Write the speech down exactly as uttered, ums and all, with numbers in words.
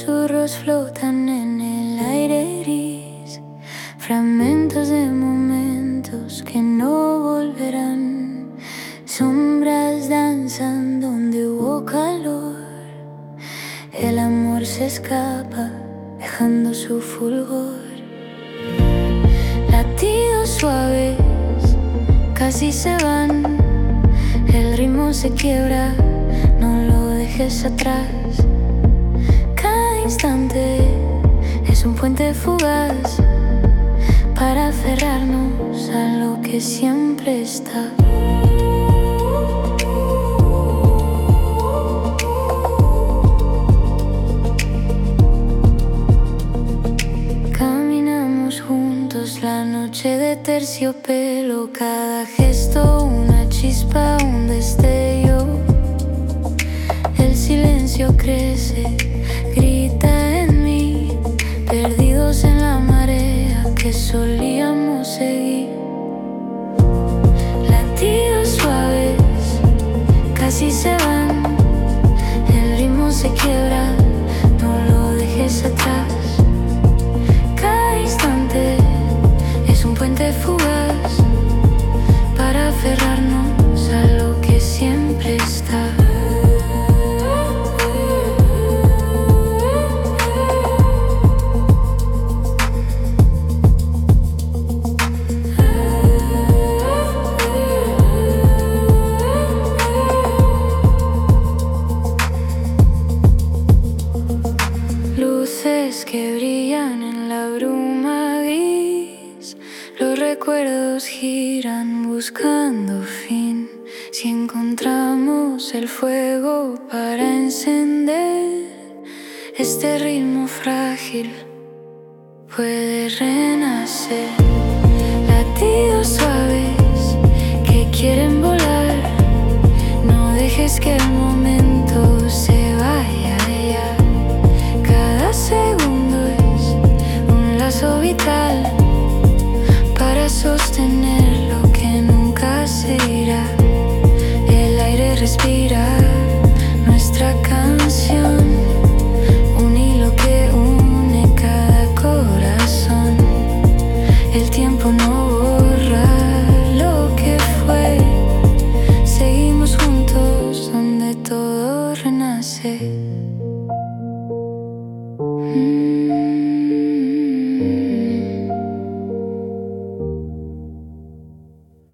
susurros flotan en el aire gris, fragmentos de momentos que no volverán. Sombras danzan donde hubo calor. El amor se escapa dejando su fulgor. Latidos suaves casi se van. El ritmo se quiebra, no lo dejes atrás. Cada instante es un puente fugaz para aferrarnos a lo que siempre está. Caminamos juntos la noche de terciopelo, cada gesto una chispa, un destello. El silencio crece, grita en mí, perdidos en la marea que solíamos seguir. Latidos suaves casi se van. El ritmo se quiebra, no lo dejes atrás. Cada instante es un puente fugaz para aferrarnos a lo que siempre está. Luces que brillan en la bruma gris, los recuerdos giran buscando fin. Si encontramos el fuego para encender, este ritmo frágil puede renacer. Latidos suaves que quieren volar, no dejes que el momento se vaya ya. Cada segundo es un lazo vital para sostener